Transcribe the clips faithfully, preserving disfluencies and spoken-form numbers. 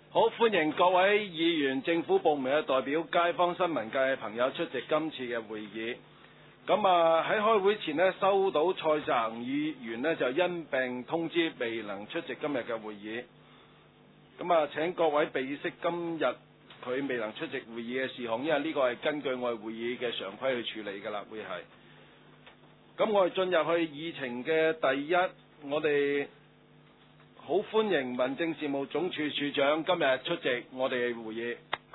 好，歡迎各位議員、政府部門嘅代表、街坊新聞界嘅朋友出席今次嘅會議。咁啊喺開會前呢，收到蔡澤恒議員呢就因病通知未能出席今日嘅會議。咁啊請各位備悉今日佢未能出席會議嘅事項，因為呢個係根據我哋會議嘅常規去處理㗎啦，會係。咁我哋進入去議程嘅第一，我哋好歡迎民政事務總署署長今日出席我哋嘅會議。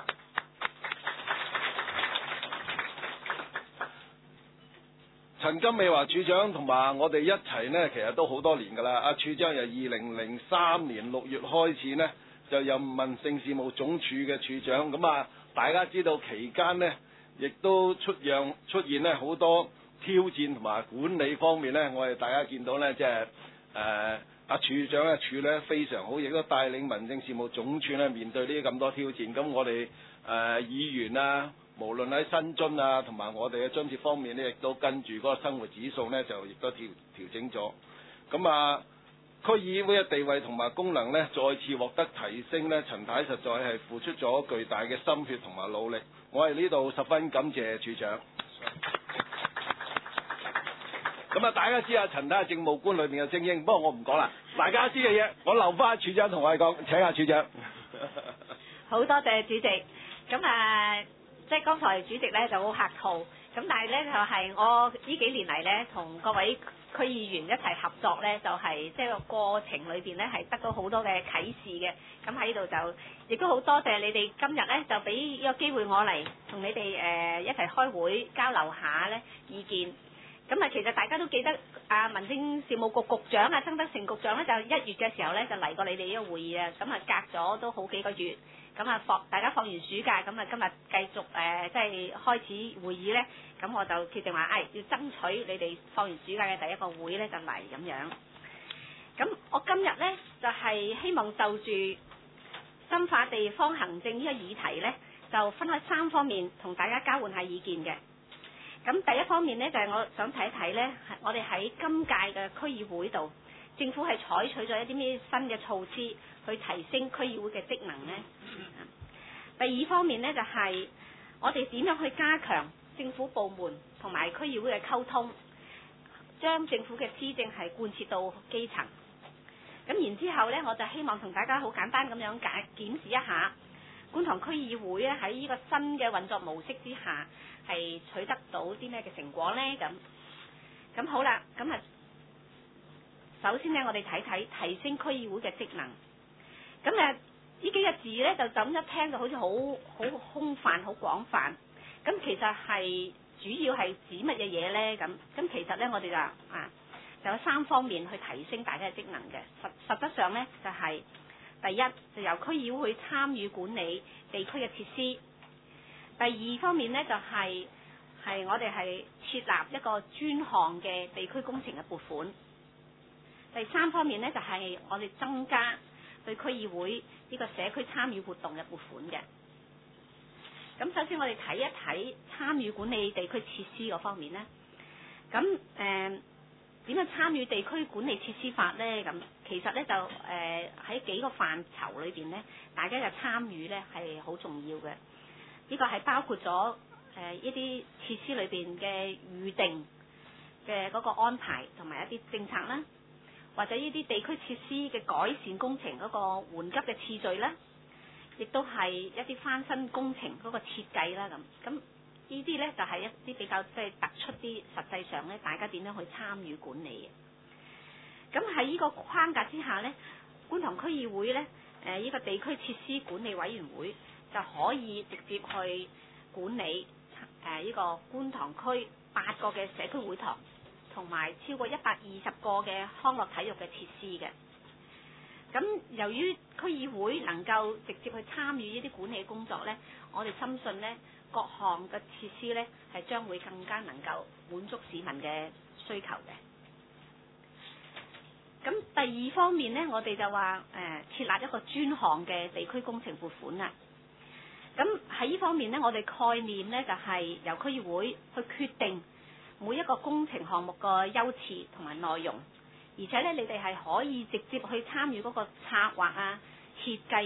陳金美華署長同埋我哋一齊呢，其實都好多年㗎啦。阿署長由二零零三年六月開始呢，就任民政事務總署嘅署長。咁啊，大家知道期間呢，亦都出樣出現呢好多挑戰同埋管理方面呢，我哋大家見到呢，即係誒阿署長嘅處理得非常好，亦都帶領民政事務總署呢面對呢啲咁多挑戰。咁我哋誒、呃、議員啊，無論喺薪津啊同埋我哋嘅津貼方面呢，亦都跟住嗰個生活指數呢，就亦都調調整咗。咁啊，區議會嘅地位同埋功能呢，再次獲得提升呢，陳太實在係付出咗巨大嘅心血同埋努力。我喺呢度十分感謝署長。咁啊，大家知啊，陳太係政務官裏面嘅精英，不過我唔講啦。大家知嘅嘢，我留翻署長同我哋講。請下署長。 好多謝主席。咁啊，即係剛才主席咧就好客套，咁但係咧就係、是、我呢幾年嚟咧，同各位區議員一齊合作咧，就係即係個過程裏邊咧係得到好多嘅啟示嘅。咁喺度就亦都好多謝你哋今日咧就俾呢個機會我嚟同你哋誒、呃、一齊開會交流下咧意見。咁啊，其實大家都記得啊，民政事務局局長啊，曾德成局長咧，就一月嘅時候咧，就嚟過你哋呢個會議啊。咁啊，隔咗都好幾個月，咁啊放大家放完暑假，咁啊今日繼續誒、呃，即係開始會議咧。咁我就決定話，誒、哎、要爭取你哋放完暑假嘅第一個會咧，就嚟咁樣。咁我今日咧就係、是、希望就住深化地方行政呢個議題咧，就分開三方面同大家交換下意見嘅。咁第一方面呢，就係、是、我想睇一睇呢，我哋喺今屆嘅區議會度，政府係採取咗一啲咩新嘅措施去提升區議會嘅職能呢？第二方面呢，就係、是、我哋點樣去加強政府部門同埋區議會嘅溝通，將政府嘅施政係貫徹到基層。咁然之後呢，我就希望同大家好簡單咁樣解檢視一下觀塘區議會咧喺呢個新嘅運作模式之下，係取得到啲咩嘅成果呢？咁咁好啦，咁啊，首先呢，我哋睇睇提升區議會嘅職能。咁啊，呢幾個字呢，就咁一聽就好似好好空泛、好廣泛。咁其實係主要係指乜嘢嘢呢？咁咁其實呢，我哋就啊就有三方面去提升大家嘅職能嘅。實實質上呢，就係、是、第一就由區議會去參與管理地區嘅設施。第二方面呢，就係、是、係我哋係設立一個專項嘅地區工程嘅撥款。第三方面呢，就係、是、我哋增加對區議會呢個社區參與活動嘅撥款嘅。咁首先我哋睇一睇參與管理地區設施嗰方面呢。咁誒點樣參與地區管理設施法呢？咁其實呢，就誒喺、呃、幾個範疇裏邊呢，大家嘅參與呢係好重要嘅。呢個係包括咗誒、呃、一啲設施裏邊嘅預定嘅嗰個安排，同埋一啲政策啦，或者呢啲地區設施嘅改善工程嗰個緩急嘅次序啦，亦都係一啲翻新工程嗰個設計啦。咁咁呢啲呢，就係、是、一啲比較即係突出啲，實際上呢，大家點樣去參與管理嘅。咁喺呢個框架之下呢，觀塘區議會呢，誒、呃、呢、這個地區設施管理委員會就可以直接去管理誒呢、呃這個觀塘區八個嘅社區會堂，同埋超過一百二十個嘅康樂體育嘅設施嘅。咁由於區議會能夠直接去參與呢啲管理工作呢，我哋深信呢各項嘅設施呢係將會更加能夠滿足市民嘅需求嘅。咁第二方面呢，我哋就話誒、呃、設立一個專項嘅地區工程撥款啦。咁喺呢方面呢，我哋概念呢就係、是、由區議會去決定每一個工程項目嘅優次同埋內容，而且呢，你哋係可以直接去參與嗰個策劃啊、設計啊、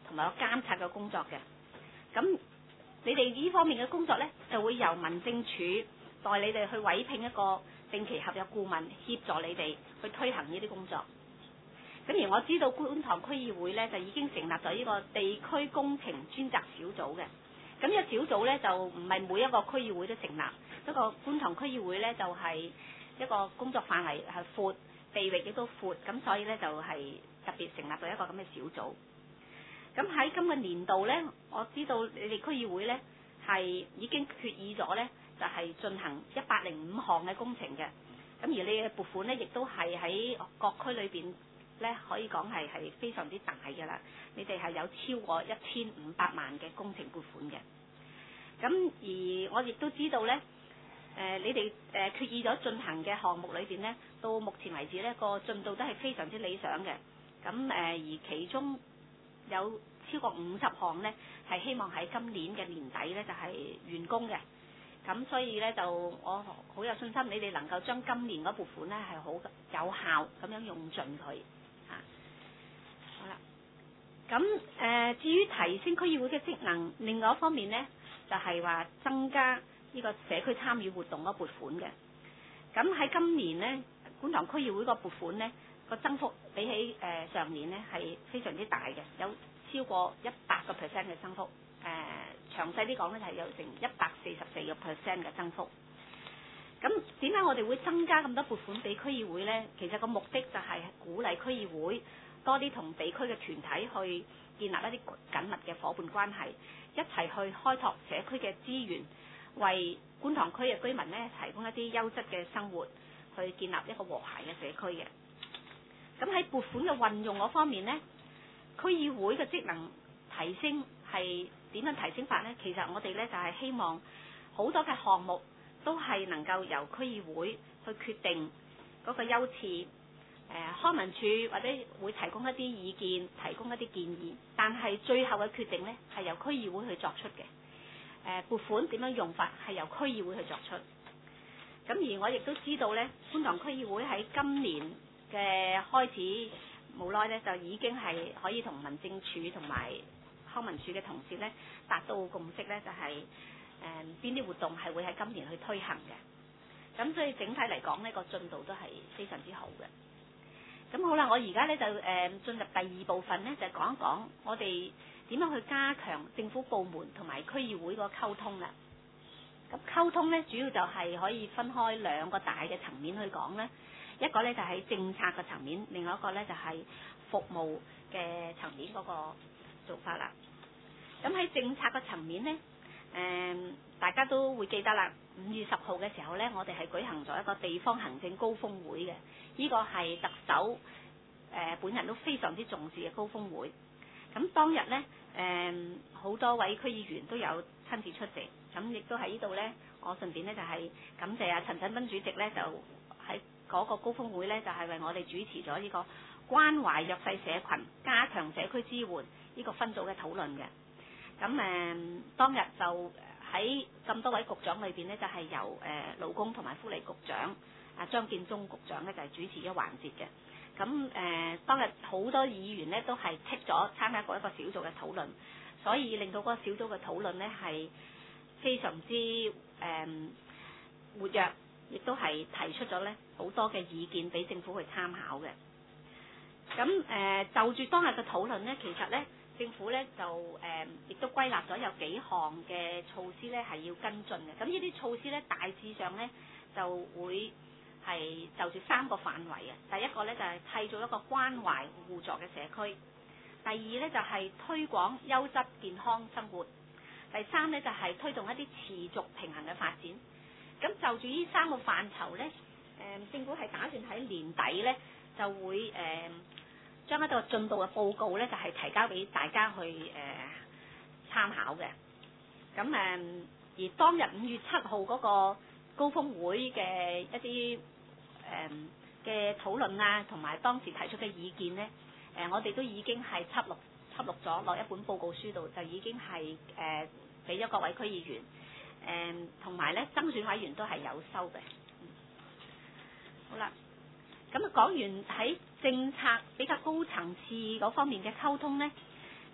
同埋個監察嘅工作嘅。咁你哋呢方面嘅工作呢，就會由民政處代你哋去委聘一個定期合約顧問協助你哋去推行呢啲工作。咁而我知道觀塘區議會呢，就已經成立咗呢個地區工程專責小組嘅。咁呢個小組呢，就唔係每一個區議會都成立，不過觀塘區議會呢，就係一個工作範圍係闊，地域亦都闊，咁所以呢，就係特別成立咗一個咁嘅小組。咁喺今個年度呢，我知道你哋區議會呢，係已經決議咗呢，就係進行一百零五項嘅工程嘅。咁而你嘅撥款呢，亦都係喺各區裏邊呢，可以講係係非常之大嘅啦。你哋係有超過一千五百萬嘅工程撥款嘅。咁而我亦都知道呢，誒、呃、你哋誒決議咗進行嘅項目裏邊呢，到目前為止呢個進度都係非常之理想嘅。咁誒、呃、而其中有超過五十項呢，係希望喺今年嘅年底呢，就係、是、完工嘅。咁所以呢，就我好有信心，你哋能夠將今年嗰撥款呢係好有效咁樣用盡佢嚇。好啦，咁誒、呃、至於提升區議會嘅職能，另外一方面呢，就係、是、話增加呢個社區參與活動嗰撥款嘅。咁喺今年呢，觀塘區議會個撥款呢，個增幅比起誒、呃、上年呢係非常之大嘅，有超過一百個 percent 嘅增幅。誒、呃、詳細啲講咧，就係有成一百四十四個 percent 嘅增幅。咁點解我哋會增加咁多撥款俾區議會呢？其實個目的就係鼓勵區議會多啲同地區嘅團體去建立一啲緊密嘅伙伴關係，一齊去開拓社區嘅資源，為觀塘區嘅居民呢提供一啲優質嘅生活，去建立一個和諧嘅社區嘅。咁喺撥款嘅運用嗰方面呢，區議會嘅職能提升係點樣提升法呢？其實我哋呢就係希望好多嘅項目都係能夠由區議會去決定嗰個優次，誒康文署或者會提供一啲意見，提供一啲建議，但係最後嘅決定呢係由區議會去作出嘅。誒撥款點樣用法係由區議會去作出。咁而我亦都知道呢，觀塘區議會喺今年嘅開始無耐呢，就已經係可以同民政處同埋康文署嘅同事咧達到共識咧，就係誒邊啲活動係會喺今年去推行嘅。咁所以整體嚟講呢個進度都係非常之好嘅。咁好啦，我而家咧就誒、呃、進入第二部分咧，就講一講我哋點樣去加強政府部門同埋區議會個溝通啦。咁溝通咧主要就係可以分開兩個大嘅層面去講咧，一個咧就喺政策嘅層面，另外一個咧就係服務嘅層面嗰個做法啦。咁喺政策嘅層面呢，誒、呃、大家都會記得啦。五月十號嘅時候呢，我哋係舉行咗一個地方行政高峰會嘅，呢、這個係特首誒、呃、本人都非常之重視嘅高峰會。咁當日呢，誒、呃、好多位區議員都有親自出席，咁亦都喺呢度呢，我順便呢就係、是、感謝阿陳振彬主席呢，就喺嗰個高峰會呢，就係、是、為我哋主持咗呢個關懷弱勢社群、加強社區支援呢個分組嘅討論嘅。咁誒、呃、當日就喺咁多位局長裏邊呢，就係、是、由誒、呃、勞工同埋福利局長啊張建宗局長呢，就係、是、主持一環節嘅。咁誒、呃、當日好多議員呢，都係剔咗參加過一個小組嘅討論，所以令到嗰個小組嘅討論呢，係非常之誒、呃、活躍，亦都係提出咗呢好多嘅意見俾政府去參考嘅。咁誒、呃、就住當日嘅討論呢，其實呢。政府咧就誒亦、呃、都歸納咗有幾項嘅措施咧係要跟進嘅。咁呢啲措施咧大致上咧就會係就住三個範圍嘅。第一個咧就係締造一個關懷互助嘅社區。第二咧就係推廣優質健康生活。第三咧就係推動一啲持續平衡嘅發展。咁就住呢三個範疇咧，誒、呃、政府係打算喺年底咧就會誒。呃將一個進度嘅報告咧，就係、是、提交俾大家去誒、呃、參考嘅。咁誒、呃，而當日五月七號嗰個高峰會嘅一啲誒嘅討論啊，同埋當時提出嘅意見咧，誒、呃、我哋都已經係輯錄輯錄咗落一本報告書度，就已經係誒俾咗各位區議員，誒同埋咧增選委員都係有收嘅。嗯、好啦。咁講完喺政策比較高層次嗰方面嘅溝通呢，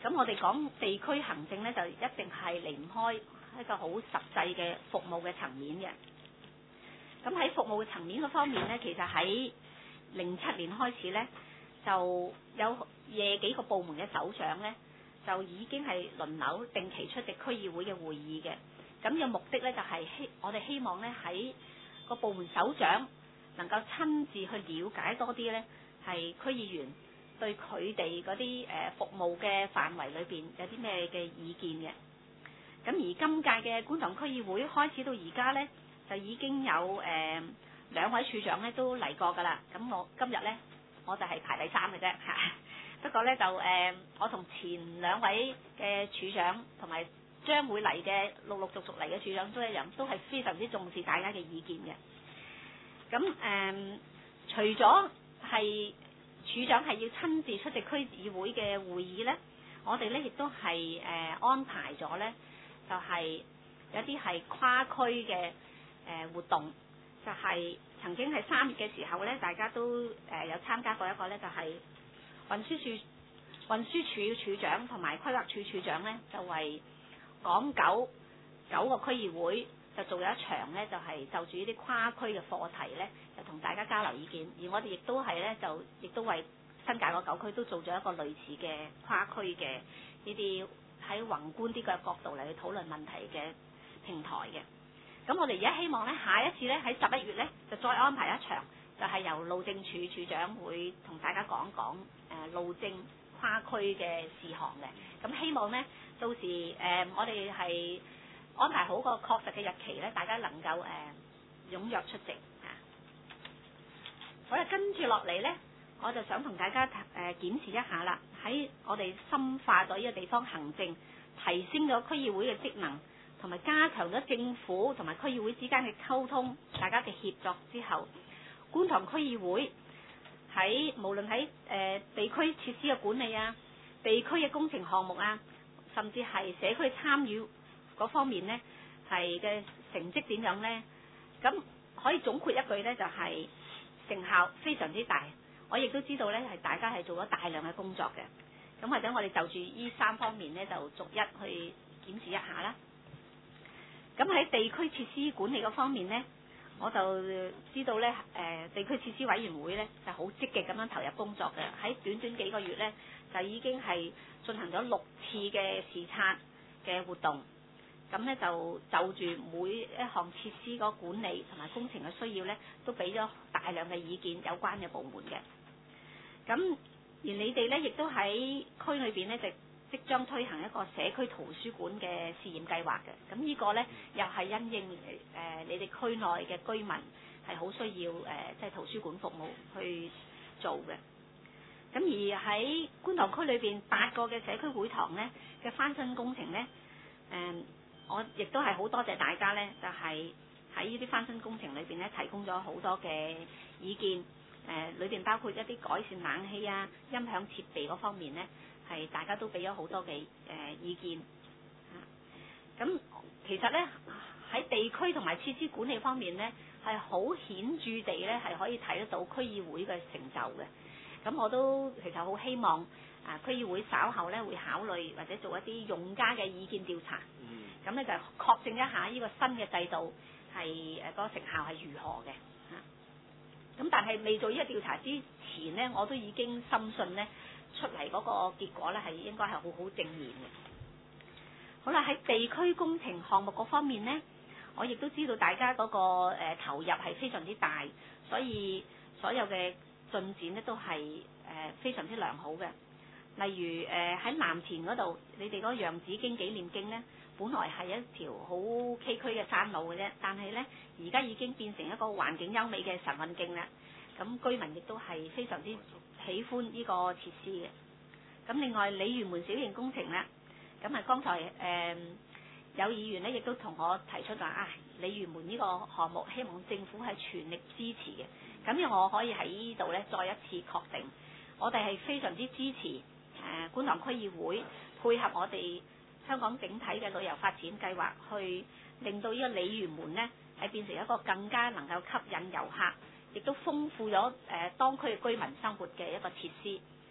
咁我哋講地區行政咧，就一定係離唔開一個好實際嘅服務嘅層面嘅。咁喺服務嘅層面嗰方面咧，其實喺零七年開始咧，就有廿幾個部門嘅首長咧，就已經係輪流定期出席區議會嘅會議嘅。咁嘅目的咧，就係希我哋希望咧喺個部門首長能夠親自去了解多啲咧，係區議員對佢哋嗰啲誒服務嘅範圍裏邊有啲咩嘅意見嘅。咁而今屆嘅觀塘區議會開始到而家咧，就已經有誒、呃、兩位處長咧都嚟過㗎啦。咁我今日咧我就係排第三嘅啫嚇。不過咧就誒、呃、我同前兩位嘅處長同埋將會嚟嘅陸陸續續嚟嘅處長都一樣，都係非常之重視大家嘅意見嘅。咁誒、呃，除咗係處長係要親自出席區議會嘅會議咧，我哋咧亦都係誒、呃、安排咗咧，就係、是、有啲係跨區嘅誒、呃、活動，就係、是、曾經係三月嘅時候咧，大家都誒、呃、有參加過一個咧，就係、是、運輸署運輸署署長同埋規劃署署長咧，就為港九九個區議會就做咗一場咧，就係、是、就住呢啲跨區嘅課題咧，就同大家交流意見。而我哋亦都係咧，就亦都為新界個九區都做咗一個類似嘅跨區嘅呢啲喺宏觀啲嘅角度嚟去討論問題嘅平台嘅。咁我哋而家希望咧，下一次咧喺十一月咧就再安排一場，就係、是、由路政署署長會同大家講講誒路政跨區嘅事項嘅。咁希望咧到時誒、呃、我哋係安排好個確實嘅日期咧，大家能夠誒、呃、踴躍出席啊！好啦，跟住落嚟咧，我就想同大家誒、呃、檢視一下啦。喺我哋深化咗呢個地方行政，提升咗區議會嘅職能，同埋加強咗政府同埋區議會之間嘅溝通，大家嘅協作之後，觀塘區議會喺無論喺誒、呃、地區設施嘅管理啊、地區嘅工程項目啊，甚至係社區參與嗰方面咧，係嘅成績點樣咧？咁可以總括一句咧，就係、是、成效非常之大。我亦都知道咧，係大家係做咗大量嘅工作嘅。咁或者我哋就住呢三方面咧，就逐一去檢視一下啦。咁喺地區設施管理嗰方面咧，我就知道咧，誒、呃、地區設施委員會咧就好積極咁樣投入工作嘅。喺短短幾個月咧，就已經係進行咗六次嘅視察嘅活動。咁咧就就住每一項設施嗰管理同埋工程嘅需要咧，都俾咗大量嘅意見有關嘅部門嘅。咁而你哋咧，亦都喺區裏邊咧，就即將推行一個社區圖書館嘅試驗計劃嘅。咁呢個咧，又係因應誒、呃、你哋區內嘅居民係好需要誒，即、呃、係、就是、圖書館服務去做嘅。咁而喺觀塘區裏邊八個嘅社區會堂咧嘅翻新工程咧，誒、呃、我亦都係好多謝大家咧，就係喺呢啲翻新工程裏邊咧提供咗好多嘅意見。誒裏邊包括一啲改善冷氣啊、音響設備嗰方面咧，係大家都俾咗好多嘅誒、呃、意見。嚇、啊，咁其實咧喺地區同埋設施管理方面咧，係好顯著地咧係可以睇得到區議會嘅成就嘅。咁我都其實好希望啊區議會稍後咧會考慮或者做一啲用家嘅意見調查。嗯。咁咧就確證一下呢個新嘅制度係誒嗰個成效係如何嘅。咁但係未做呢個調查之前咧，我都已經深信咧出嚟嗰個結果咧係應該係好好正面嘅。好啦，喺地區工程項目嗰方面咧，我亦都知道大家嗰個誒投入係非常之大，所以所有嘅進展咧都係誒非常之良好嘅。例如誒喺藍田嗰度，你哋嗰個洋紫荊紀念徑咧，本來係一條好崎嶇嘅山路嘅啫，但係咧而家已經變成一個環境優美嘅晨運徑啦。咁居民亦都係非常之喜歡呢個設施嘅。咁另外鯉魚門小型工程啦，咁啊剛才誒、呃、有議員咧亦都同我提出話啊，鯉魚門呢個項目希望政府係全力支持嘅。咁樣我可以喺呢度咧再一次確定，我哋係非常之支持誒、呃、觀塘區議會配合我哋香港整體嘅旅遊發展計劃，去令到呢個鯉魚門咧係變成一個更加能夠吸引遊客，亦都豐富咗誒、呃、當區嘅居民生活嘅一個設施。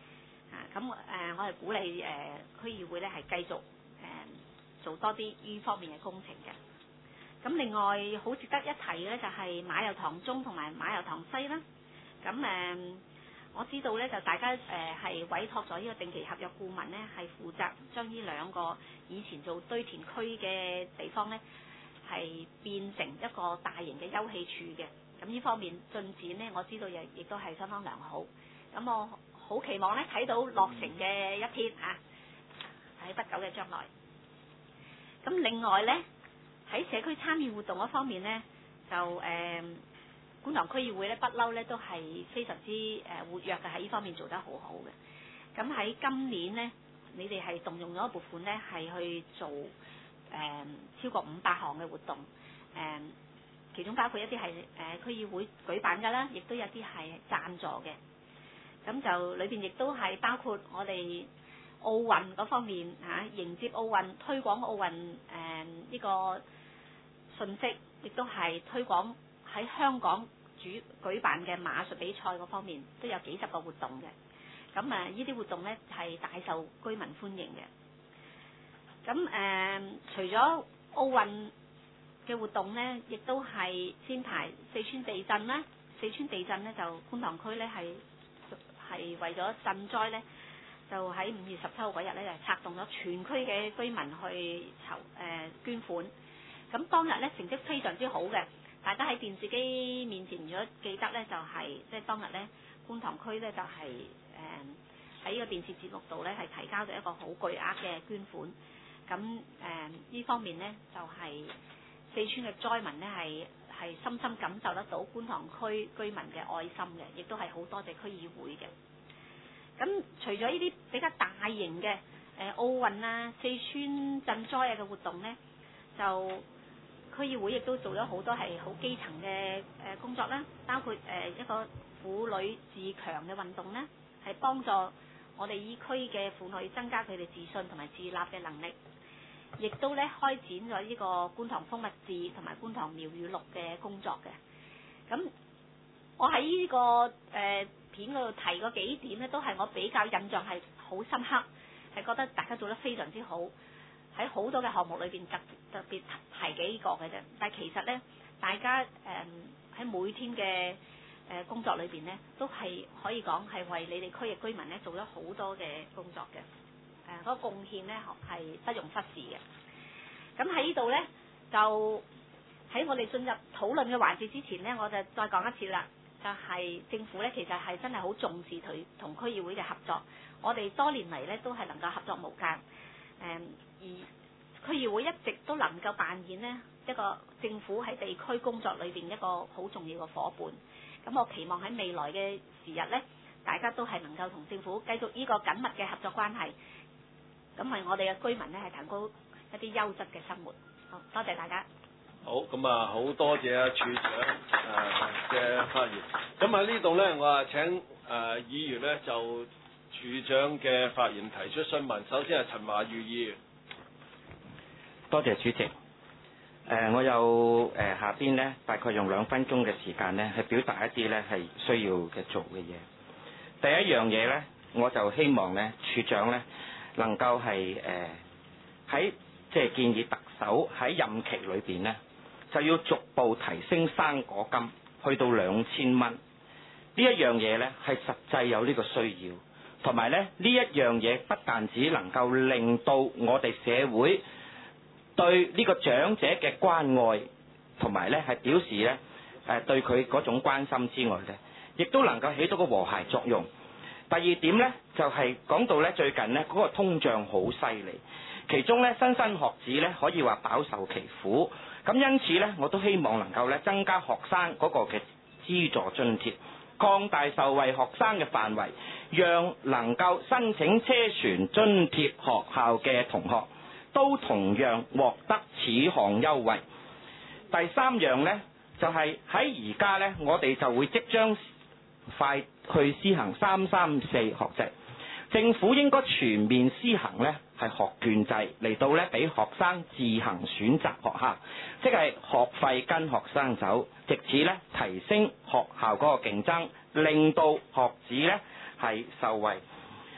啊，咁誒、呃、我係鼓勵誒、呃、區議會咧係繼續誒、呃、做多啲呢方面嘅工程嘅。咁另外好值得一提嘅咧就係馬油塘中同埋馬油塘西啦。咁誒、呃、我知道咧就大家誒係、呃、委託咗呢個定期合約顧問咧係負責將呢兩個以前做堆填區嘅地方咧係變成一個大型嘅休憩處嘅。咁呢方面進展咧我知道亦亦都係相當良好。咁我好期望咧睇到落成嘅一天啊，喺不久嘅將來。咁另外咧喺社區參與活動嗰方面咧，就誒、呃、觀塘區議會咧不嬲咧都係非常之誒活躍嘅，喺呢方面做得好好嘅。咁喺今年咧，你哋係動用咗撥款咧，係去做誒、呃、超過五百項嘅活動，誒、呃、其中包括一啲係誒區議會舉辦㗎啦，亦都有啲係贊助嘅。咁就裏邊亦都係包括我哋奧運嗰方面嚇、啊，迎接奧運、推廣奧運誒呢個信息，亦都係推廣喺香港主舉辦嘅馬術比賽嗰方面，都有幾十個活動嘅。咁啊，呢啲活動咧係大受居民歡迎嘅。咁誒、呃，除咗奧運嘅活動咧，亦都係先排四川地震啦。四川地震咧就觀塘區咧係。係為咗賑災咧，就喺五月十七號嗰日咧，就策動咗全區嘅居民去籌誒、呃、捐款。咁當日咧成績非常之好嘅，大家喺電視機面前如果記得咧，就係即係當日咧觀塘區咧就係誒喺呢個電視節目度咧係提交咗一個好巨額嘅捐款。咁誒呢方面咧就係、是、四川嘅災民咧係。係深深感受得到觀塘區居民嘅愛心嘅，亦都係好多謝區議會嘅。咁除咗呢啲比較大型嘅誒奧運啊、四川賑災啊嘅活動咧，就區議會亦都做咗好多係好基層嘅誒工作啦，包括誒一個婦女自強嘅運動咧，係幫助我哋依區嘅婦女增加佢哋自信同埋自立嘅能力。亦都咧開展咗呢個觀塘蜂蜜誌同埋觀塘苗語錄嘅工作嘅。咁我喺呢、這個誒、呃、片嗰度提嗰幾點咧，都係我比較印象係好深刻，係覺得大家做得非常之好。喺好多嘅項目裏邊特特別提幾個嘅啫。但係其實咧，大家誒喺、呃、每天嘅誒工作裏邊咧，都係可以講係為你哋區嘅居民咧做咗好多嘅工作嘅。誒嗰個貢獻咧係不容忽視嘅。咁喺呢度咧，就喺我哋進入討論嘅環節之前咧，我就再講一次啦。就係、是、政府咧，其實係真係好重視佢同區議會嘅合作。我哋多年嚟咧都係能夠合作無間。誒、嗯、而區議會一直都能夠扮演呢一個政府喺地區工作裏邊一個好重要嘅伙伴。咁我期望喺未來嘅時日咧，大家都係能夠同政府繼續呢個緊密嘅合作關係。咁為我哋嘅居民咧係提高一啲優質嘅生活。好多謝大家。 好，咁啊好多謝啊處長誒嘅發言。咁喺呢度咧，我啊請誒、呃、議員咧就處長嘅發言提出詢問。首先係陳華裕議員。 多謝主席。誒、呃，我有誒、呃、下邊咧，大概用兩分鐘嘅時間咧，係表達一啲咧係需要嘅做嘅嘢。第一樣嘢咧，我就希望咧，處長咧。能夠係誒喺即係建議特首喺任期裏邊呢，就要逐步提升生果金去到兩千蚊。呢一樣嘢呢係實際有呢個需要，同埋咧呢一樣嘢不但只能夠令到我哋社會對呢個長者嘅關愛，同埋咧係表示咧誒對佢嗰種關心之外咧，亦都能夠起到個和諧作用。第二點咧，就係講到咧最近咧嗰個通脹好犀利，其中咧莘莘學子咧可以話飽受其苦，咁因此咧我都希望能夠咧增加學生嗰個嘅資助津貼，擴大受惠學生嘅範圍，讓能夠申請車船津貼學校嘅同學都同樣獲得此項優惠。第三樣咧就係喺而家咧，我哋就會即將快去施行三三四學制，政府應該全面施行呢係學券制嚟到呢俾學生自行選擇學校，即係學費跟學生走，藉此呢提升學校嗰個競爭，令到學子呢係受惠。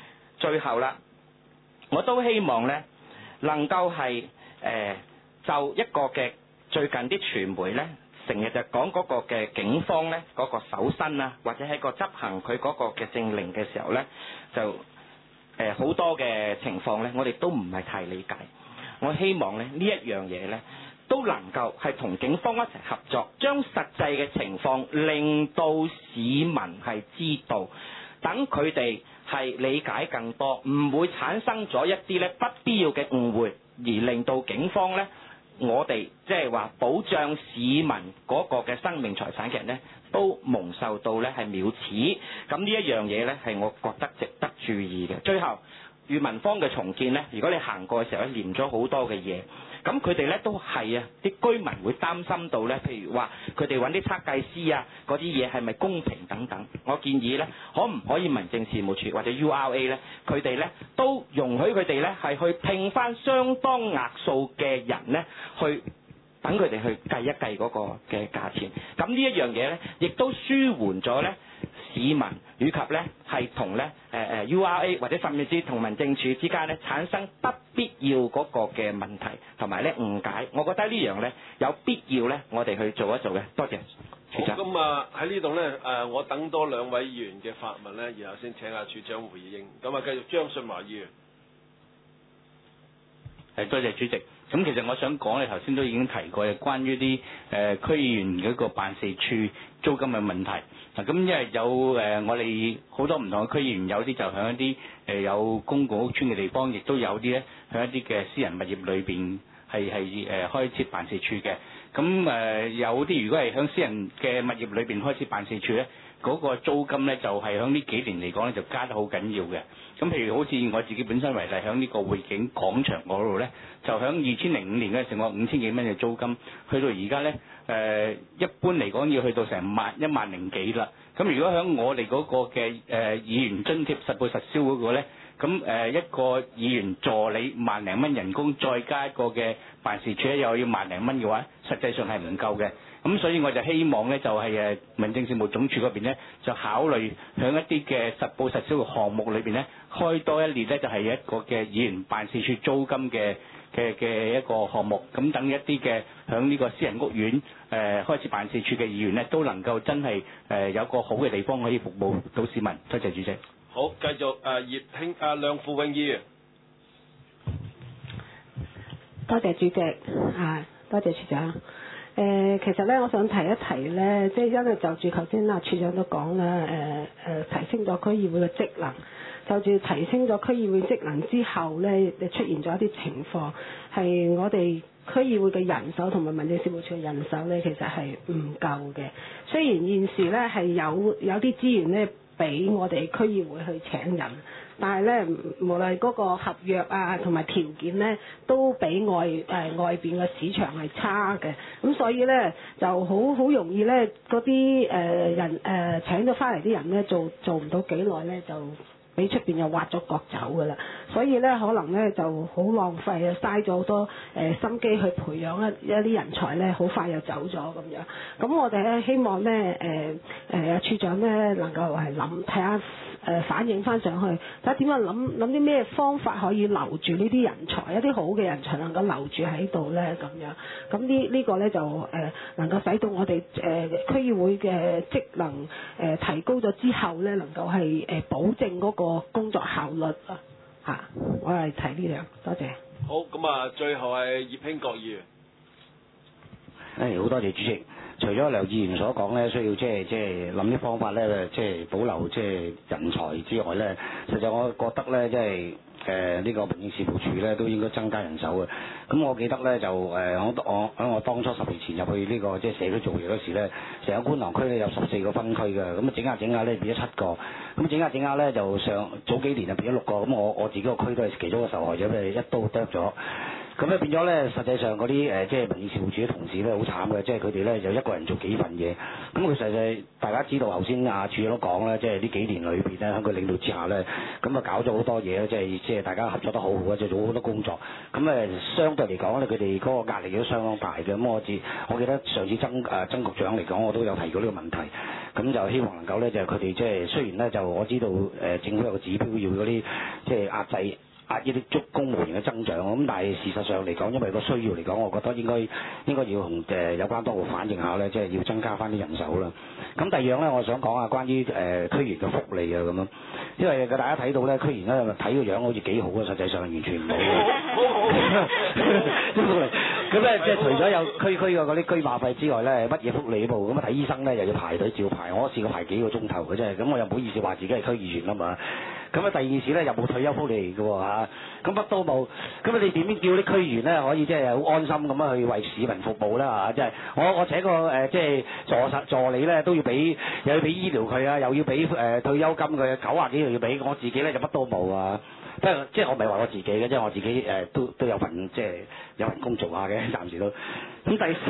最後啦，我都希望咧能夠係誒就一個嘅最近啲傳媒咧，成日就講嗰個嘅警方咧嗰個搜身啊，或者喺個執行佢嗰個嘅政令嘅時候咧，就誒好多嘅情況咧，我哋都唔係太理解。我希望咧呢一樣嘢咧，都能夠係同警方一齊合作，將實際嘅情況令到市民係知道，等佢哋係理解更多，唔會產生咗一啲咧不必要嘅誤會，而令到警方咧，我哋即係話保障市民嗰個嘅生命財產嘅人咧，都蒙受到咧係藐視。咁呢一樣嘢咧係我覺得值得注意嘅。最後，裕民坊嘅重建咧，如果你行過嘅時候咧，連咗好多嘅嘢，咁佢哋咧都係啊，啲居民會擔心到咧，譬如話佢哋揾啲測計師啊，嗰啲嘢係咪公平等等。我建議咧，可唔可以民政事務處或者 U R A 咧，佢哋咧都容許佢哋咧係去聘翻相當額數嘅人咧，去等佢哋去計一計嗰個嘅價錢。咁呢一樣嘢咧，亦都舒緩咗咧市民以及咧係同咧誒誒 U R A 或者甚至同民政處之間咧產生不必要嗰個嘅問題同埋咧誤解。我覺得呢樣咧有必要咧，我哋去做一做嘅。多謝處長。 咁啊喺呢度咧誒，我等多兩位議員嘅發問咧，然後先請阿處長回應。咁啊，繼續張信華議員。 係，多謝主席。咁其實我想講，你頭先都已經提過，係關於啲誒區議員嗰個辦事處租金嘅問題。嗱，咁因為有誒、呃、我哋好多唔同嘅區議員，有啲就喺一啲誒、呃、有公共屋邨嘅地方，亦都有啲咧喺一啲嘅私人物業裏邊係係誒開設辦事處嘅。咁誒、呃、有啲如果係喺私人嘅物業裏邊開設辦事處咧，嗰、那個租金咧就係喺呢幾年嚟講咧就加得好緊要嘅。咁譬如好似我自己本身為例，喺呢個匯景廣場嗰度咧，就喺二千零五年嗰陣時，我五千幾蚊嘅租金，去到而家咧誒一般嚟講要去到成萬一萬零幾啦。咁如果喺我哋嗰個嘅誒、呃、議員津貼實報實銷嗰個咧，咁誒、呃、一個議員助理萬零蚊人工，再加一個嘅辦事處咧又要萬零蚊嘅話，實際上係唔夠嘅。咁所以我就希望咧，就係誒民政事務總署嗰邊咧，就考慮喺一啲嘅實報實銷嘅項目裏邊咧，開多一列咧，就係一個嘅議員辦事處租金嘅嘅嘅一個項目。咁等一啲嘅喺呢個私人屋苑誒、呃、開始辦事處嘅議員咧，都能夠真係誒、呃、有個好嘅地方可以服務到市民。多謝主席。 好，繼續誒葉興誒梁富永議員。 多謝主席，啊，多謝處長。誒、呃，其實咧，我想提一提咧，即係因為就住頭先啊，處長都講啦，誒、呃、誒、呃、提升咗區議會嘅職能，就住提升咗區議會職能之後咧，出現咗一啲情況，係我哋區議會嘅人手同埋民政事務處嘅人手咧，其實係唔夠嘅。雖然現時咧係有有啲資源咧，俾我哋區議會去請人。但係咧，無論嗰個合約啊，同埋條件咧，都比外誒、呃、外邊嘅市場係差嘅。咁所以咧，就好好容易咧，嗰啲誒人誒、呃、請咗翻嚟啲人咧，做做唔到幾耐咧，就俾出邊又挖咗角走㗎啦。所以咧，可能咧就好浪費啊，嘥咗好多誒、呃、心機去培養一一啲人才咧，好快又走咗咁樣。咁我哋咧希望咧誒誒處長咧能夠係諗睇下。誒、呃、反映翻上去，睇下點樣諗諗啲咩方法可以留住呢啲人才，一啲好嘅人才能夠留住喺度咧咁樣。咁呢呢個咧就誒、呃、能夠使到我哋誒、呃、區議會嘅職能誒、呃、提高咗之後咧，能夠係誒、呃、保證嗰個工作效率啊嚇。我係提呢樣，多謝。 好，咁啊，最後係葉興國議員。 誒，好多謝主席。除咗梁議員所講咧，需要即係即係諗啲方法咧，即係保留即係人才之外咧，實際我覺得咧，即係誒呢個民政事務處咧都應該增加人手嘅。咁我記得咧就誒我我喺我當初十年前入去呢個即係社區做嘢嗰時咧，成個觀塘區咧有十四個分區嘅，咁啊整下整下咧變咗七個，咁整下整下咧就上早幾年就變咗六個，咁我我自己個區都係其中一個受害者，俾一刀剁咗。咁咧變咗咧，實際上嗰啲誒即係民政事務處啲同事咧好慘嘅，即係佢哋咧就一個人做幾份嘢。咁佢實際大家知道頭先阿處長都講啦，即係呢幾年裏邊咧喺佢領導之下咧，咁啊搞咗好多嘢，即係即係大家合作得好好嘅，即係做好多工作。咁誒相對嚟講咧，佢哋嗰個壓力都相當大嘅。咁我自我記得上次曾誒曾局長嚟講，我都有提過呢個問題。咁咁就希望能夠咧就佢哋即係雖然咧就我知道誒、呃、政府有個指標要嗰啲即係壓制壓呢啲足公務員嘅增長，咁但係事實上嚟講，因為個需要嚟講，我覺得應該應該要同誒有關當局反映下咧，即係要增加翻啲人手啦。咁第二樣咧，我想講下關於誒、呃、區議員嘅福利啊咁樣，因為大家睇到咧區議員咧睇個樣好似幾好啊，實際上完全唔好。咁咧即係除咗有區區嘅嗰啲居馬費之外咧，乜嘢福利部咁啊睇醫生咧又要排隊照排，我試過排幾個鐘頭嘅啫，咁我又唔好意思話自己係區議員啊嘛。咁啊第二件事咧又冇退休福利嘅喎嚇，咁乜都冇，咁你點樣叫啲區議員咧可以即係好安心咁樣去為市民服務啦嚇？即係我我請個誒即係助實助理咧都要俾，又要俾醫療佢啊，又要俾誒退休金佢，九啊幾又要俾，我自己咧就乜都冇啊！即係即係我唔係話我自己嘅，即係我自己誒、呃、都都有份即係有份工做下嘅，暫時都。咁第咁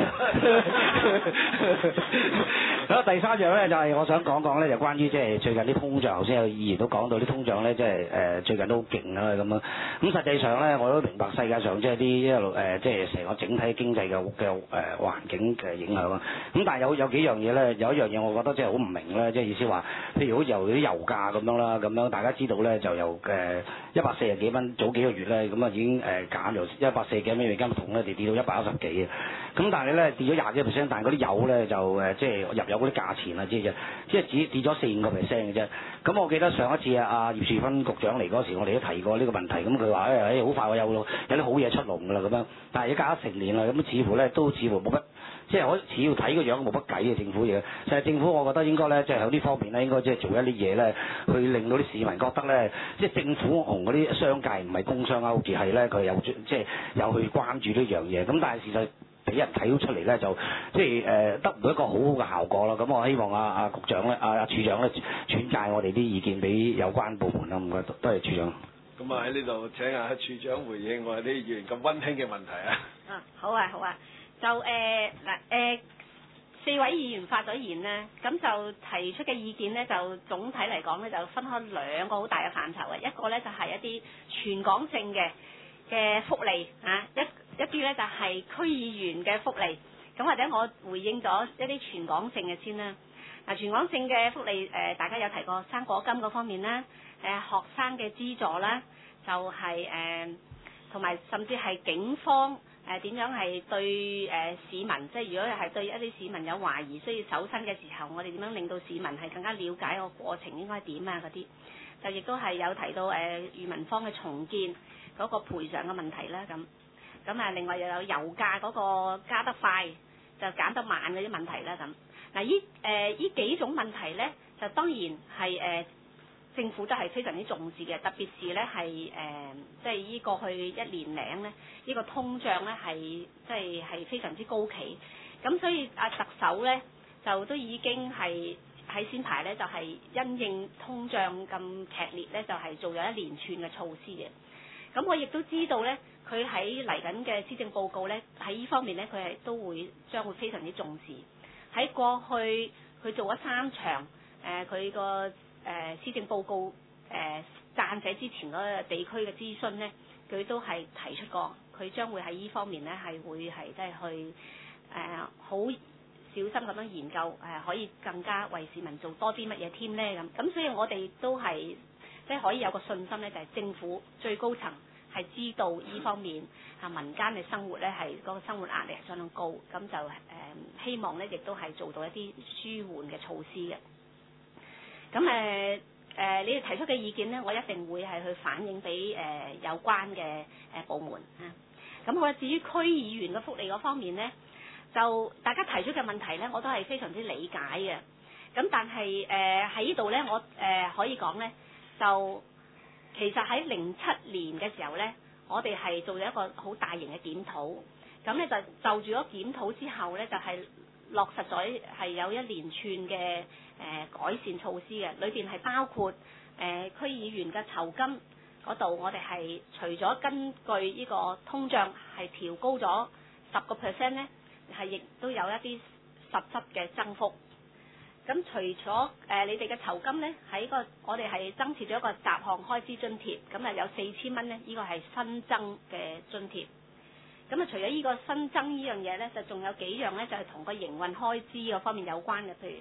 第三樣咧就係、是、我想講講咧，就關於即係最近啲通脹，頭先有議員都講到啲通脹咧，即係誒最近都好勁啊咁樣。咁實際上咧，我都明白世界上即係啲一路誒，即係成個整體經濟嘅嘅誒環境嘅影響啊。咁但係有有幾樣嘢咧，有一樣嘢我覺得即係好唔明咧，即係意思話，譬如好似由啲油價咁樣啦，咁樣大家知道咧就由誒一百四十幾蚊，早幾個月咧咁啊已經誒減由一百四十幾蚊美金桶咧，跌跌到一百一十幾嘅。咁但係咧跌咗廿幾個 percent， 但係嗰啲油咧就誒即係入油嗰啲價錢啊，即係即係只跌咗四五個 percent 嘅啫。咁我記得上一次啊，阿葉樹芬局長嚟嗰時，我哋都提過呢個問題。咁佢話誒誒好快我有有啲好嘢出籠㗎啦咁樣。但係而家隔咗成年啦，咁似乎咧都似乎冇乜，即係我似要睇個樣冇乜計嘅政府嘢。其實政府我覺得應該咧，即係喺呢方面咧，應該即係做一啲嘢咧，去令到啲市民覺得咧，即係政府同嗰啲商界唔係工商勾結，係咧佢有即係有去關注呢樣嘢。咁但係事實俾人睇到出嚟咧，就即係誒、呃、得唔到一個好好嘅效果咯。咁我希望阿、啊、阿局長咧，阿、啊、阿處長咧轉介我哋啲意見俾有關部門啦。唔該，多謝處長。 咁啊喺呢度請阿處長回應我哋啲議員咁溫馨嘅問題啊。 啊，好啊，好啊，就誒嗱誒四位議員發咗言呢，咁就提出嘅意見呢，就總體嚟講咧，就分開兩個好大嘅範疇嘅，一個咧就係、是、一啲全港性嘅嘅福利啊，一一啲咧就係、是、區議員嘅福利，咁或者我回應咗一啲全港性嘅先啦。嗱，全港性嘅福利誒、呃，大家有提過生果金嗰方面啦，誒、呃、學生嘅資助啦，就係誒同埋甚至係警方誒點、呃、樣係對誒、呃、市民，即係如果係對一啲市民有懷疑需要搜身嘅時候，我哋點樣令到市民係更加了解個過程應該點啊嗰啲，就亦都係有提到誒裕民坊嘅重建嗰個賠償嘅問題啦咁。咁啊，另外又有油價嗰個加得快就減得慢嗰啲問題啦咁。嗱，依誒依幾種問題咧，就當然係誒、呃、政府都係非常之重視嘅，特別是咧係誒即係依過去一年零咧，呢、呢個通脹咧係即係係非常之高企。咁所以阿特首咧就都已經係喺先排咧，就係、是、因應通脹咁劇烈咧，就係、是、做咗一連串嘅措施嘅。咁我亦都知道咧，佢喺嚟緊嘅施政報告咧，喺呢方面咧，佢係都會將會非常之重視。喺過去佢做咗三場誒佢個誒施政報告誒撰寫之前嗰個地區嘅諮詢咧，佢都係提出過，佢將會喺呢方面咧係會係即係去誒好、呃、小心咁樣研究誒、呃，可以更加為市民做多啲乜嘢添咧咁。咁所以我哋都係。即係可以有個信心咧，就係、是、政府最高層係知道呢方面啊民間嘅生活咧係嗰個生活壓力係相當高，咁就誒、呃、希望咧亦都係做到一啲舒緩嘅措施嘅。咁誒誒，你哋提出嘅意見咧，我一定會係去反映俾誒、呃、有關嘅誒部門啊。咁我至於區議員嘅福利嗰方面咧，就大家提出嘅問題咧，我都係非常之理解嘅。咁但係誒喺呢度咧，我誒、呃、可以講咧。就其實喺零七年嘅時候咧，我哋係做咗一個好大型嘅檢討，咁咧就就住咗檢討之後咧，就係、是、落實咗係有一連串嘅誒、呃、改善措施嘅，裏邊係包括誒、呃、區議員嘅酬金嗰度，我哋係除咗根據呢個通脹係調高咗十個 percent 咧，係亦都有一啲實質嘅增幅。咁除咗誒、呃、你哋嘅酬金咧，喺個我哋係增設咗一個雜項開支津貼，咁啊有四千蚊咧，呢、這個係新增嘅津貼。咁啊除咗呢個新增呢樣嘢咧，就仲有幾樣咧，就係、是、同個營運開支嗰方面有關嘅，譬如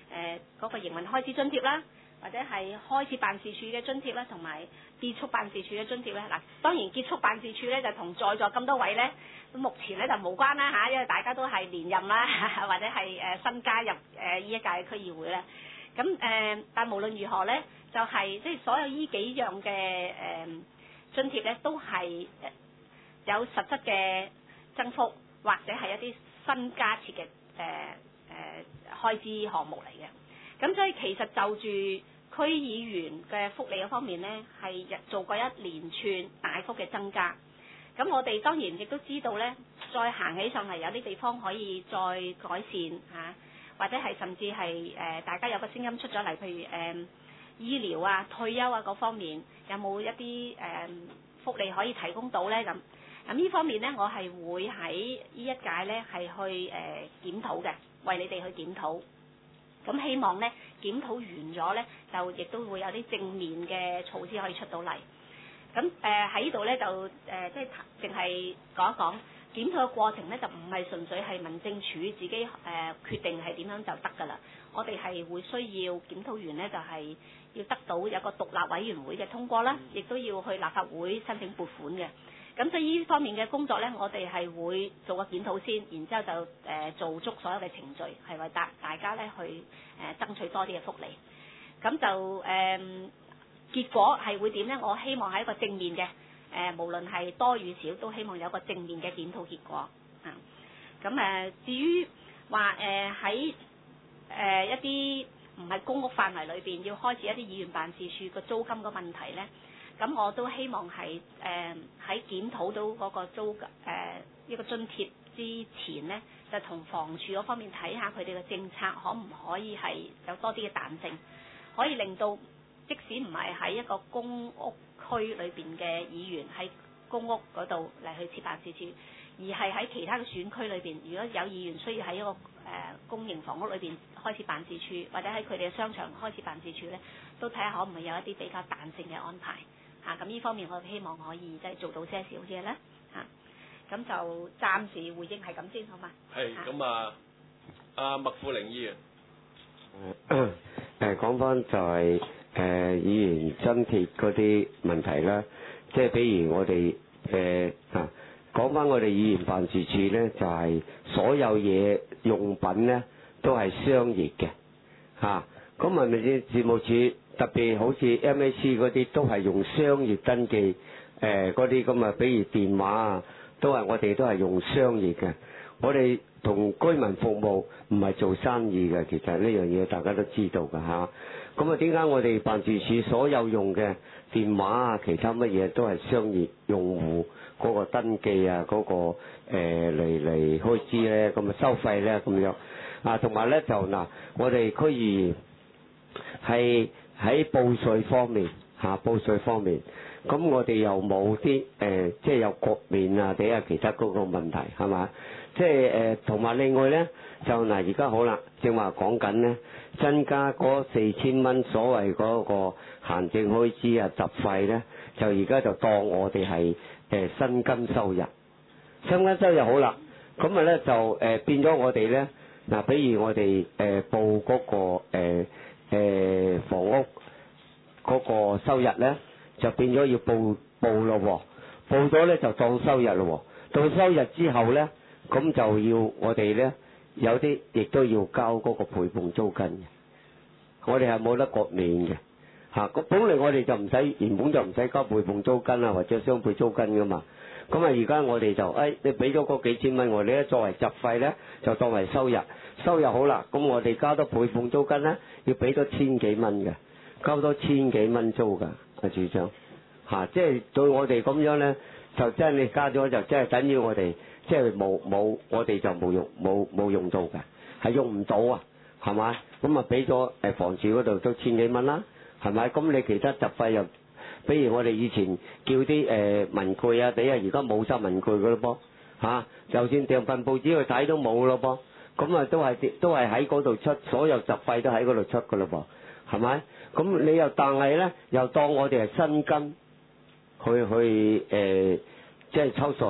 誒嗰個營運開支津貼啦，或者係開設辦事處嘅津貼啦，同埋結束辦事處嘅津貼咧。嗱，當然結束辦事處咧就同在座咁多位咧，目前咧就無關啦嚇，因為大家都係連任啦，或者係誒新加入誒呢一屆區議會咧。咁誒、呃，但無論如何咧，就係即係所有呢幾樣嘅誒、呃、津貼咧，都係有實質嘅增幅，或者係一啲新加設嘅誒誒開支項目嚟嘅。咁所以其實就住區議員嘅福利嗰方面咧，係做過一連串大幅嘅增加。咁我哋當然亦都知道咧，再行起上嚟有啲地方可以再改善嚇、啊，或者係甚至係誒、呃、大家有個聲音出咗嚟，譬如誒、呃、醫療啊、退休啊嗰方面有冇一啲誒、呃、福利可以提供到咧咁。咁呢方面咧，我係會喺呢一屆咧係去誒、呃、檢討嘅，為你哋去檢討。咁希望咧檢討完咗咧，就亦都會有啲正面嘅措施可以出到嚟。咁誒喺呢度咧就誒、呃、即係淨係講一講檢討嘅過程咧，就唔係純粹係民政處自己誒、呃、決定係點樣就得㗎啦。我哋係會需要檢討完咧，就係、是、要得到有個獨立委員會嘅通過啦，亦都要去立法會申請撥款嘅。咁所以呢方面嘅工作咧，我哋係會做個檢討先，然之後就誒、呃、做足所有嘅程序，係為大大家咧去誒、呃、爭取多啲嘅福利。咁就誒、呃、結果係會點咧？我希望係一個正面嘅，誒、呃、無論係多與少，都希望有個正面嘅檢討結果啊。咁誒、呃、至於話誒喺誒一啲唔係公屋範圍裏邊要開設一啲議員辦事處個租金個問題咧。咁我都希望係誒喺檢討到嗰個租誒呢、呃這個津貼之前咧，就同房署嗰方面睇下佢哋嘅政策可唔可以係有多啲嘅彈性，可以令到即使唔係喺一個公屋區裏邊嘅議員喺公屋嗰度嚟去設辦事處，而係喺其他嘅選區裏邊，如果有議員需要喺一個誒、呃、公營房屋裏邊開設辦事處，或者喺佢哋嘅商場開設辦事處咧，都睇下可唔可以有一啲比較彈性嘅安排。啊，咁呢方面我希望可以即係做到些少嘢咧，嚇、啊，咁就暫時回應係咁先，好嘛？ 係，咁啊，阿麥富玲議員， 誒誒講翻就係、是、誒、呃、議員津貼嗰啲問題啦，即係比如我哋誒啊講翻我哋議員辦事處咧，就係、是、所有嘢用品咧都係商業嘅嚇，咁民政事務處。特別好似 M A C 嗰啲都係用商業登記，誒嗰啲咁啊，比如電話啊，都係我哋都係用商業嘅。我哋同居民服務唔係做生意嘅，其實呢樣嘢大家都知道㗎嚇。咁啊，點解我哋辦事處所有用嘅電話啊，其他乜嘢都係商業用戶嗰個登記啊，嗰、嗰個誒嚟嚟開支咧，咁啊收費咧咁樣啊，同埋咧就嗱，我哋區議員係。喺報稅方面嚇、啊，報稅方面，咁我哋又冇啲誒，即係有局面啊，或者其他嗰個問題係嘛？即係誒，同、呃、埋另外咧，就嗱而家好啦，正話講緊咧，增加嗰四千蚊所謂嗰個行政開支啊、雜費咧，就而家就當我哋係誒薪金收入，薪金收入好啦，咁啊咧就誒、呃、變咗我哋咧嗱，比如我哋誒、呃、報嗰、嗰個、呃誒、呃、房屋嗰個收入咧，就變咗要報報咯，報咗咧就當收入咯，到收入之後咧，咁就要我哋咧有啲亦都要交嗰個陪伴租金嘅，我哋係冇得割免嘅嚇。個、啊、本嚟我哋就唔使原本就唔使交陪伴租金啊，或者雙倍租金噶嘛。咁啊而家我哋就誒、哎、你俾咗嗰幾千蚊我哋咧，作為雜費咧就當為收入。收入好啦，咁我哋交多陪伴租金咧，要俾多千幾蚊嘅，交多千幾蚊租㗎，阿處長嚇，即係對我哋咁樣咧，就真係你加咗就真係等於我哋即係冇冇，我哋就冇用冇冇用到㗎，係用唔到啊，係咪？咁啊俾咗誒房署嗰度都千幾蚊啦，係咪？咁你其他雜費又，比如我哋以前叫啲誒、呃、文具啊，俾啊，而家冇收文具㗎咯噃嚇，就算訂份報紙去睇都冇咯噃。咁啊，都係都係喺嗰度出，所有雜費都喺嗰度出噶咯噃，係咪？咁你又但係咧，又當我哋係薪金去去誒，即係抽稅，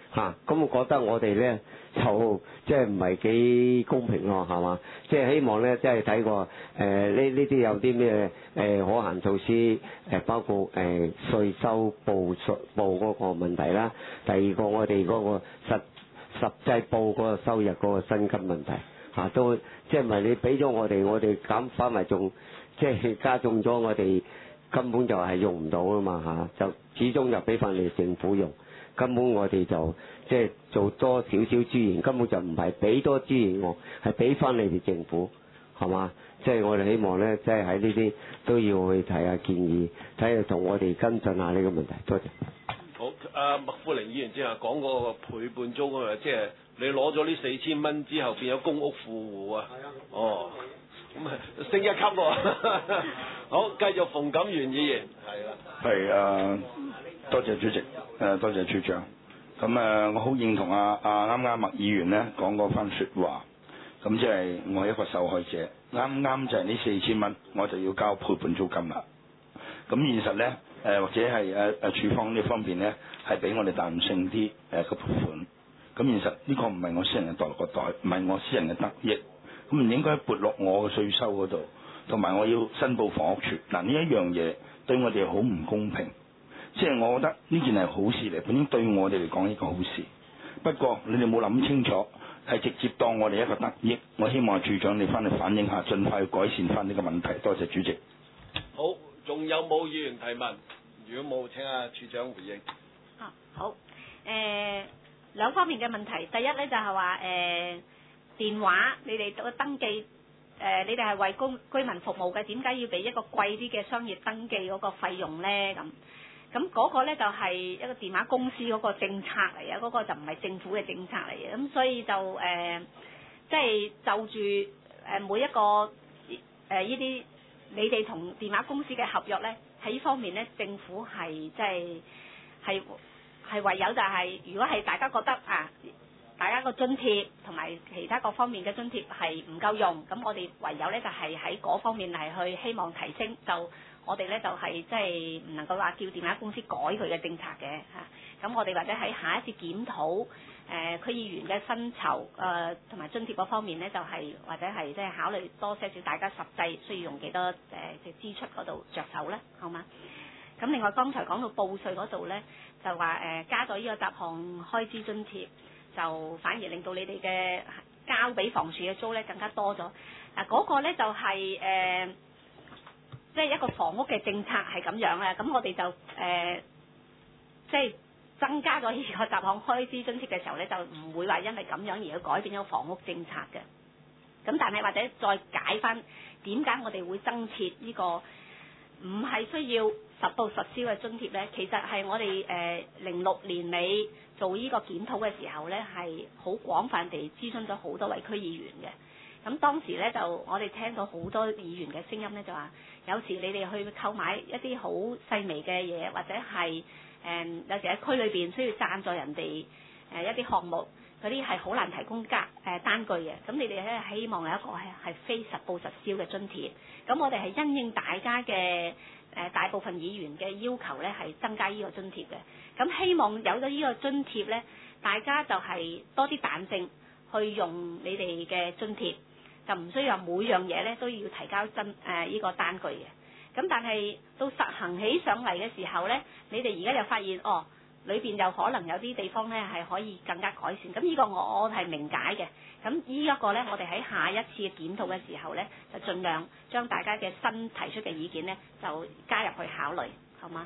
嚇，咁我覺得我哋咧就即係唔係幾公平咯，係嘛？即係希望咧，即係睇過誒呢呢啲有啲咩誒可行措施誒，包括誒稅收報稅報嗰個問題啦。第二個我哋嗰個實實際報嗰個收入嗰個薪金問題嚇，都即係唔係你俾咗我哋，我哋減翻埋仲即係加重咗我哋根本就係用唔到啊嘛嚇，就始終又俾翻你政府用。根本我哋就即係做多少少資源，根本就唔係俾多資源我，係俾翻你哋政府，係嘛？即係我哋希望咧，即係喺呢啲都要去提下建議，睇下同我哋跟進下呢個問題。多謝。 好，阿麥富玲議員之後講嗰個陪伴租嗰個，即係你攞咗呢四千蚊之後變咗公屋富戶啊？係啊。哦，咁啊升一級喎。好，繼續馮錦源議員。係啦。 係啊。多謝主席，誒多謝處長。咁誒，我好認同阿阿啱啱麥議員咧講嗰番説話。咁即係我係一個受害者，啱啱就係呢四千蚊，我就要交陪伴租金啦。咁現實咧，誒或者係誒誒處方呢方面咧，係俾我哋彈性啲誒個撥款。咁現實呢個唔係我私人嘅袋落個袋，唔係我私人嘅得益，咁唔應該撥落我嘅稅收嗰度，同埋我要申報房屋處。嗱呢一樣嘢對我哋好唔公平。即係我覺得呢件係好事嚟，本應對我哋嚟講係一個好事。不過你哋冇諗清楚，係直接當我哋一個得益。我希望處長你翻嚟反映下，盡快去改善翻呢個問題。多謝主席。 好，仲有冇議員提問？如果冇，請阿處長回應。 啊，好。誒、呃、兩方面嘅問題，第一咧就係話誒電話，你哋個登記誒、呃，你哋係為公居民服務嘅，點解要俾一個貴啲嘅商業登記嗰個費用咧？咁？咁嗰個咧就係一個電話公司嗰個政策嚟嘅，嗰、嗰個就唔係政府嘅政策嚟嘅，咁所以就誒，即、呃、係、就係、就住誒每一個誒呢啲你哋同電話公司嘅合約咧，喺呢方面咧，政府係即係係係唯有就係、係，如果係大家覺得啊，大家個津貼同埋其他各方面嘅津貼係唔夠用，咁我哋唯有咧就係喺嗰方面係去希望提升就。我哋咧就係即係唔能夠話叫電話公司改佢嘅政策嘅嚇，咁我哋或者喺下一次檢討誒、呃、區議員嘅薪酬誒同埋津貼嗰方面咧，就係、是、或者係即係考慮多些少大家實際需要用幾多誒嘅支出嗰度着手咧，好嗎？咁另外剛才講到報稅嗰度咧，就話誒、呃、加咗呢個雜項開支津貼，就反而令到你哋嘅交俾房署嘅租咧更加多咗。嗱、那、嗰個咧就係、是、誒。呃即係一個房屋嘅政策係咁樣啦，咁我哋就誒、呃，即係增加咗呢個雜項開支津貼嘅時候咧，就唔會話因為咁樣而去改變咗房屋政策嘅。咁但係或者再解翻點解我哋會增設呢個唔係需要實報實銷嘅津貼咧？其實係我哋誒零六年尾做呢個檢討嘅時候咧，係好廣泛地諮詢咗好多位區議員嘅。咁當時咧就我哋聽到好多議員嘅聲音咧，就話有時你哋去購買一啲好細微嘅嘢，或者係誒、呃、有時喺區裏邊需要贊助人哋誒、呃、一啲項目，嗰啲係好難提供加誒、呃、單據嘅。咁你哋咧希望有一個係係非實報實銷嘅津貼。咁我哋係因應大家嘅誒、呃、大部分議員嘅要求咧，係增加呢個津貼嘅。咁希望有咗呢個津貼咧，大家就係多啲彈性去用你哋嘅津貼。就唔需要話每樣嘢咧都要提交真誒依個單據嘅，咁但係到實行起上嚟嘅時候咧，你哋而家就發現哦，裏邊有可能有啲地方咧係可以更加改善，咁呢個我我係明解嘅。咁呢一個咧，我哋喺下一次嘅檢討嘅時候咧，就盡量將大家嘅新提出嘅意見咧，就加入去考慮，好嗎？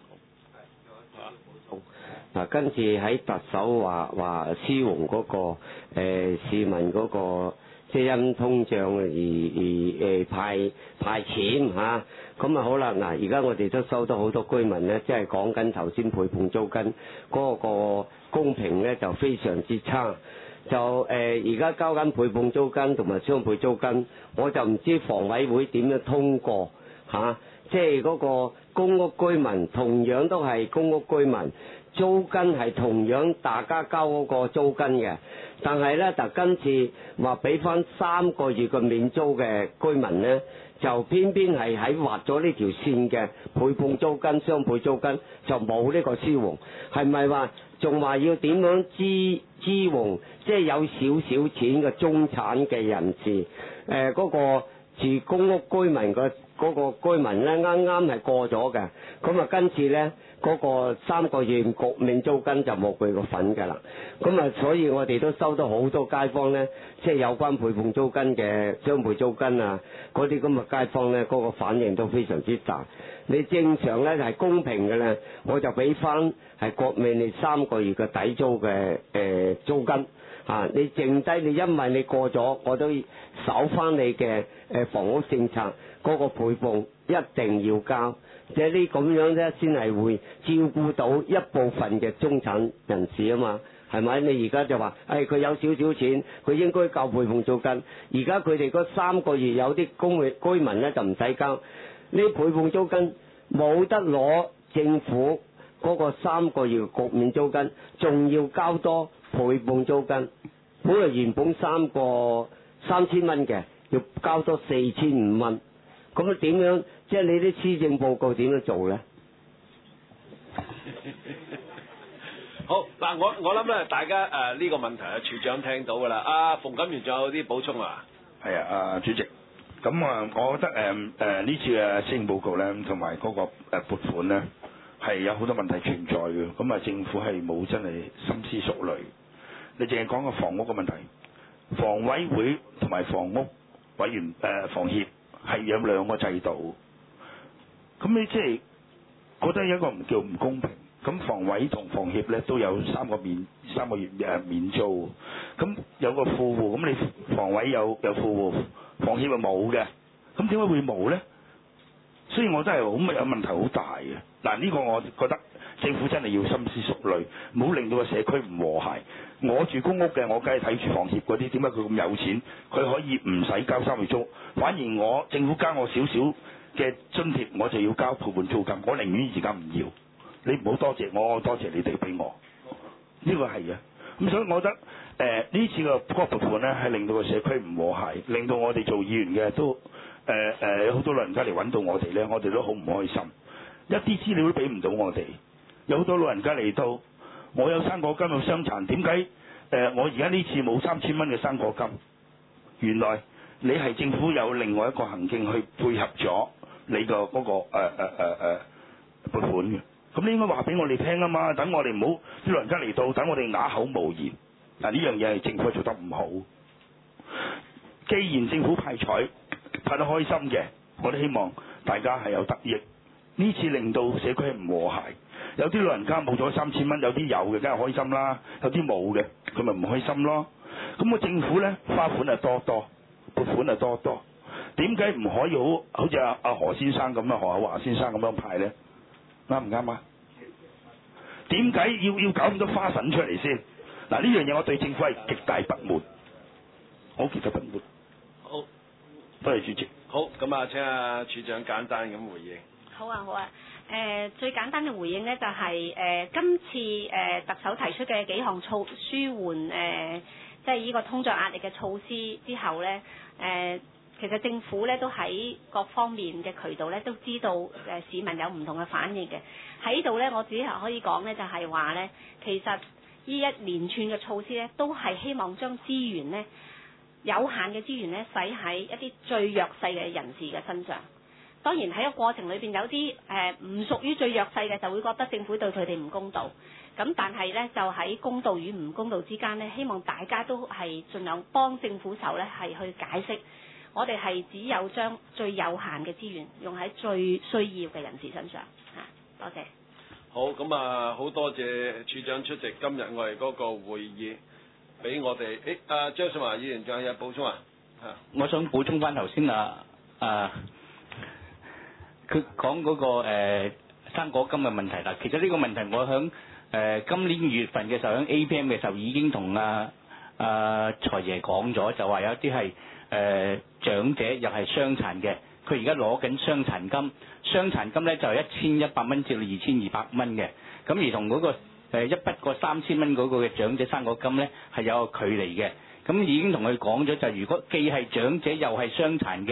嗱，跟住喺特首話話施援嗰個誒、呃、市民嗰、嗰個。即係因通脹而而誒派派錢嚇，咁啊好啦嗱，而家我哋都收到好多居民咧，即係講緊頭先陪伴租金嗰個公平咧就非常之差，就誒而家交緊陪伴租金同埋雙倍租金，我就唔知房委會點樣通過嚇、啊，即係嗰個公屋居民同樣都係公屋居民。租金係同樣大家交嗰個租金嘅，但係咧就今次話俾翻三個月嘅免租嘅居民咧， 就偏偏係喺劃咗呢條線嘅倍半租金、雙倍租金就冇呢個支援，係咪話仲話要點樣支支援？即係有少少錢嘅中產嘅人士，誒、呃、嗰、那個住公屋居民嘅嗰個居民咧，啱啱係過咗嘅，咁啊跟住咧嗰個三個月局免租金就冇佢個份㗎啦。咁啊，所以我哋都收到好多街坊咧，即係有關倍半租金嘅雙倍租金啊，嗰啲咁嘅街坊咧，嗰、那個反應都非常之大。你正常咧係公平嘅咧，我就俾翻係國免你三個月嘅抵租嘅誒、呃、租金。啊！你剩低你，因為你過咗，我都守翻你嘅誒房屋政策嗰、那個倍半一定要交，即係呢咁樣咧，先係會照顧到一部分嘅中產人士啊嘛，係咪？你而家就話誒佢有少少錢，佢應該交倍半租金。而家佢哋嗰三個月有啲公寓居民咧就唔使交，呢倍半租金冇得攞政府嗰個三個月局免租金，仲要交多倍半租金。本來原本三個三千蚊嘅，要交多四千五蚊。咁啊點樣？即係你啲施政報告點樣做咧？ 好嗱，我我諗咧，大家誒呢、呃這個問題啊，處長聽到㗎啦。阿馮錦源仲有啲補充啊？ 係啊，啊主席。咁啊，我覺得誒誒呢次嘅施政報告咧，同埋嗰個誒撥款咧，係有好多問題存在嘅。咁啊，政府係冇真係深思熟慮。你淨係講個房屋嘅問題，房委會同埋房屋委員誒、呃、房協係有兩個制度，咁你即係覺得有一個唔叫唔公平。咁房委同房協咧都有三個免三個月誒免租，咁有個富戶，咁你房委有有富戶，房協係冇嘅，咁點解會冇咧？所以我真係好有問題好大嘅。嗱，呢個我覺得政府真係要深思熟慮，唔好令到個社區唔和諧。我住公屋嘅，我梗係睇住房協嗰啲，點解佢咁有錢，佢可以唔使交三個月租，反而我政府加我少少嘅津貼，我就要交倍半租金，我寧願而家唔要。你唔好多謝我，我多謝你哋俾我，呢、這個係嘅。咁所以我覺得誒呢、呃、次嘅嗰個撥款咧，係令到個社區唔和諧，令到我哋做議員嘅都誒誒有好多老人家嚟揾到我哋咧，我哋都好唔開心。一啲資料都俾唔到我哋，有好多老人家嚟到，我有生果金有傷殘，點解誒我而家呢次冇三千蚊嘅生果金？原來你係政府有另外一個行徑去配合咗你個嗰、那個誒誒誒誒撥款嘅。咁你應該話俾我哋聽啊嘛，等我哋唔好啲老人家嚟到，等我哋啞口無言。嗱，呢樣嘢係政府做得唔好。既然政府派彩派得開心嘅，我哋希望大家係有得益。呢次令到社區唔和諧，有啲老人家冇咗三千蚊，有啲有嘅梗係開心啦，有啲冇嘅佢咪唔開心咯。咁個政府咧花款係多多，撥款係多多，點解唔可以好好似阿阿何先生咁樣，何厚華先生咁樣派咧？啱唔啱啊？點解要要搞咁多花神出嚟先？嗱，呢樣嘢我對政府係極大不滿，我極大不滿。 好， 多謝主席。 好，咁啊，請阿處長簡單咁回應。 好啊，好啊。誒、呃，最簡單嘅回應咧，就係、是、誒、呃、今次誒、呃、特首提出嘅幾項措舒緩誒、呃，即係呢個通脹壓力嘅措施之後咧，誒、呃。其實政府咧都喺各方面嘅渠道咧都知道誒市民有唔同嘅反應嘅。喺度咧，我只係可以講咧，就係話咧，其實呢一連串嘅措施咧，都係希望將資源咧有限嘅資源咧，使喺一啲最弱勢嘅人士嘅身上。當然喺個過程裏邊有啲誒唔屬於最弱勢嘅，就會覺得政府對佢哋唔公道。咁但係咧，就喺公道與唔公道之間咧，希望大家都係盡量幫政府手咧，係去解釋。我哋係只有將最有限嘅資源用喺最需要嘅人士身上嚇，多謝。 好，咁啊，好多謝處長出席今日我哋嗰個會議，俾我哋。誒，阿張信華議員仲有嘢補充啊？嚇， 我想補充翻頭先啊啊，佢講嗰個誒生果金嘅問題啦。其實呢個問題我響誒今年二月份嘅時候，響 A P M 嘅時候已經同啊啊財爺講咗，就話有啲係。誒、呃、長者又係傷殘嘅，佢而家攞緊傷殘金，傷殘金咧就係一千一百蚊至到二千二百蚊嘅，咁而同嗰、那個、呃、一筆過三千蚊嗰個嘅長者生果金咧係有個距離嘅，咁已經同佢講咗，就如果既係長者又係傷殘嘅，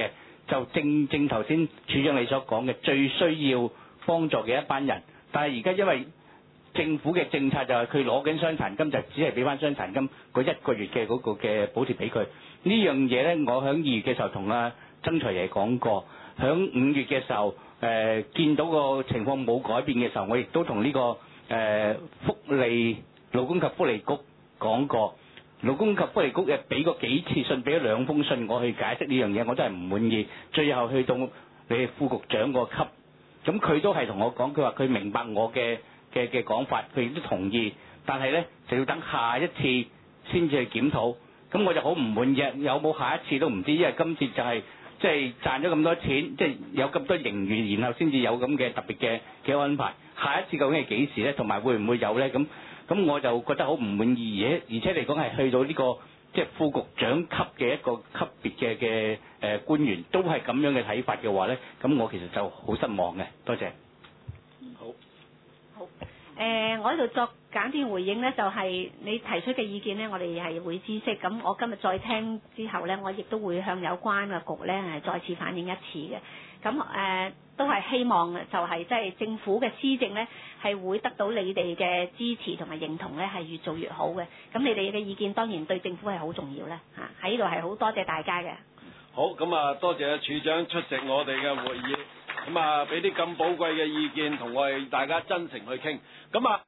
就正正頭先處長你所講嘅最需要幫助嘅一班人，但係而家因為政府嘅政策就係佢攞緊傷殘金，就只係俾翻傷殘金嗰一個月嘅嗰個嘅補貼俾佢。呢樣嘢咧，我喺二月嘅時候同阿曾財爺講過，響五月嘅時候誒、呃、見到個情況冇改變嘅時候，我亦都同呢、這個誒、呃、福利勞工及福利局講過。勞工及福利局誒俾過幾次信，俾咗兩封信我去解釋呢樣嘢，我都係唔滿意。最後去到你哋副局長個級，咁佢都係同我講，佢話佢明白我嘅嘅嘅講法，佢亦都同意，但係咧就要等下一次先至去檢討。咁我就好唔滿意，有冇下一次都唔知，因為今次就係即係賺咗咁多錢，即係有咁多盈餘，然後先至有咁嘅特別嘅嘅安排。下一次究竟係幾時咧？同埋會唔會有咧？咁咁我就覺得好唔滿意，而且而且嚟講係去到呢個即係副局長級嘅一個級別嘅嘅誒官員都係咁樣嘅睇法嘅話咧，咁我其實就好失望嘅。多謝。 好。 好。誒、呃，我喺度作簡短回應咧，就係、是、你提出嘅意見咧，我哋係會知悉。咁我今日再聽之後咧，我亦都會向有關嘅局咧係再次反映一次嘅。咁誒、呃、都係希望就係即係政府嘅施政咧係會得到你哋嘅支持同埋認同咧，係越做越好嘅。咁你哋嘅意見當然對政府係好重要咧嚇，喺呢度係好多謝大家嘅。 好，咁啊多謝處長出席我哋嘅會議，咁啊俾啲咁寶貴嘅意見同我哋大家真誠去傾，咁啊。